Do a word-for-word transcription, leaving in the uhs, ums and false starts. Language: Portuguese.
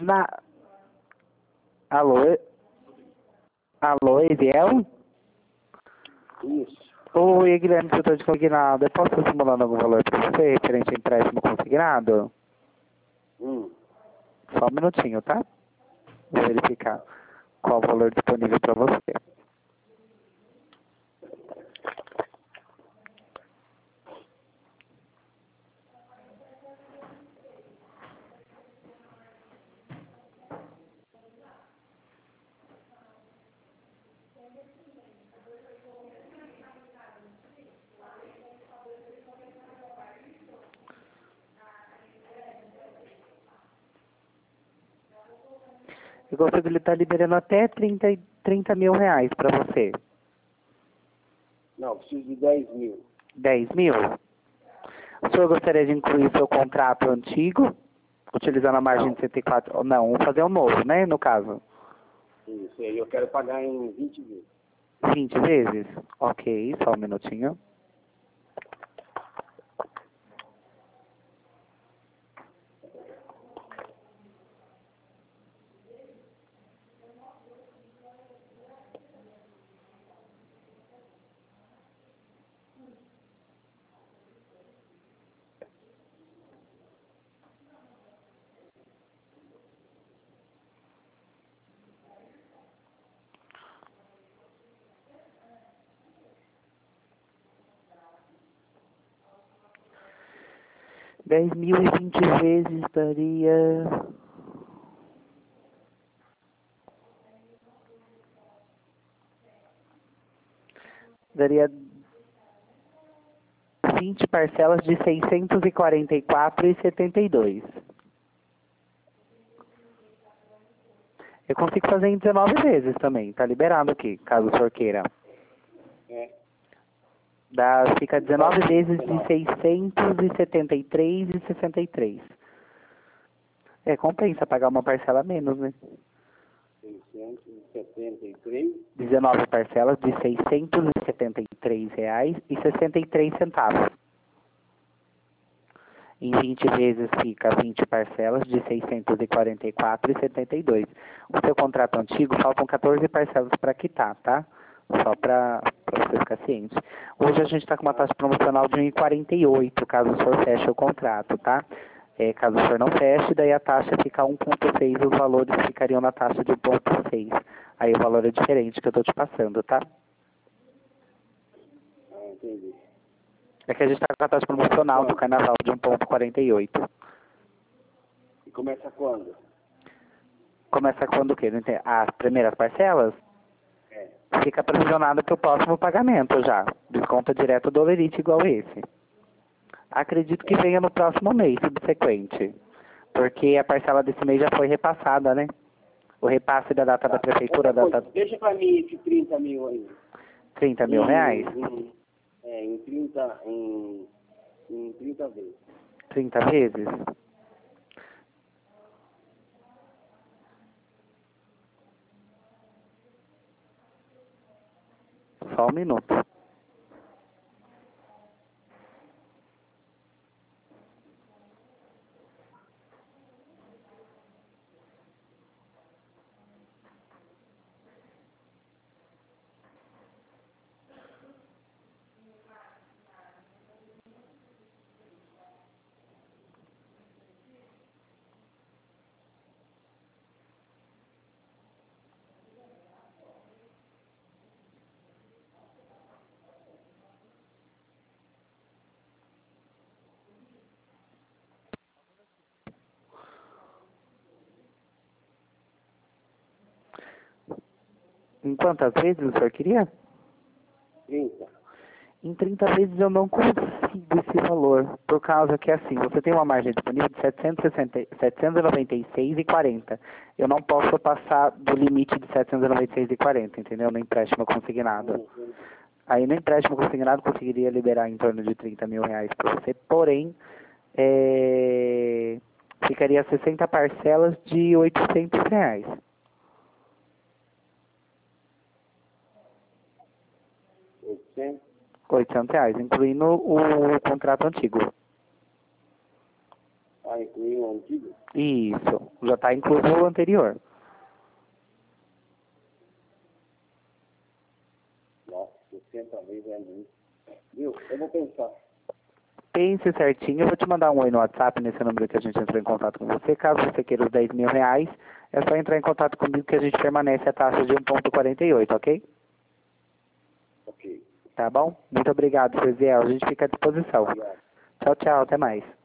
Na... Alô? Alô, Eziel? Isso. Oi, Guilherme, setor de consignado. Eu posso estar simulando algum valor para você, referente a empréstimo consignado? Hum. Só um minutinho, tá? Vou verificar qual o valor disponível para você. Eu consigo lhe estar liberando até trinta, trinta mil reais para você. Não, preciso de dez mil. dez mil? O senhor gostaria de incluir seu contrato antigo, utilizando a margem Não. de cento e quatro? Não, vou fazer um novo, né, no caso. Isso, aí eu quero pagar em vinte vezes. vinte vezes? Ok, só um minutinho. dez mil e vinte vezes daria... Daria vinte parcelas de seiscentos e quarenta e quatro reais e setenta e dois centavos. Eu consigo fazer em dezenove vezes também, tá liberado aqui, caso o senhor queira. É. Dá, fica dezenove vezes de seiscentos e setenta e três reais e sessenta e três centavos. É, compensa pagar uma parcela a menos, né? seiscentos e setenta e três. dezenove parcelas de seiscentos e setenta e três reais e sessenta e três centavos. Em vinte vezes fica vinte parcelas de seiscentos e quarenta e quatro reais e setenta e dois centavos. O seu contrato antigo faltam quatorze parcelas para quitar, tá? Só para você ficar ciente. Hoje a gente está com uma taxa promocional de um vírgula quarenta e oito, caso o senhor feche o contrato, tá? É, caso o senhor não feche, daí a taxa fica um vírgula seis, os valores ficariam na taxa de um vírgula seis. Aí o valor é diferente que eu estou te passando, tá? Ah, entendi. É que a gente está com a taxa promocional do carnaval de um vírgula quarenta e oito. E começa quando? Começa quando o quê? Não entendi. As primeiras parcelas? É. Fica provisionado para o próximo pagamento já. Desconta direto do Olerite igual esse. Acredito que venha no próximo mês subsequente. Porque a parcela desse mês já foi repassada, né? O repasse da data Tá. da prefeitura, Outra data... coisa, deixa pra mim esse trinta mil aí. trinta mil reais? Em, em, é, em trinta, em, em trinta vezes. trinta vezes? Só um minuto. Em quantas vezes o senhor queria? trinta. Em trinta vezes eu não consigo esse valor, por causa que assim, você tem uma margem disponível de setecentos e sessenta, setecentos e noventa e seis reais e quarenta centavos. Eu não posso passar do limite de setecentos e noventa e seis reais e quarenta centavos, entendeu? No empréstimo consignado. Uhum. Aí no empréstimo consignado conseguiria liberar em torno de trinta mil reais para você, porém, é... ficaria sessenta parcelas de oitocentos reais. oitocentos. oitocentos reais, incluindo o contrato antigo. Ah, Ah, incluir o antigo? Isso, já está incluso o anterior. Nossa, sessenta vezes é muito. Viu? Eu vou pensar. Pense certinho, eu vou te mandar um oi no WhatsApp nesse número que a gente entrou em contato com você. Caso você queira os dez mil reais, é só entrar em contato comigo que a gente permanece a taxa de um vírgula quarenta e oito, ok? Ok. Tá bom? Muito obrigado, seu Ziel. A gente fica à disposição. Obrigado. Tchau, tchau. Até mais.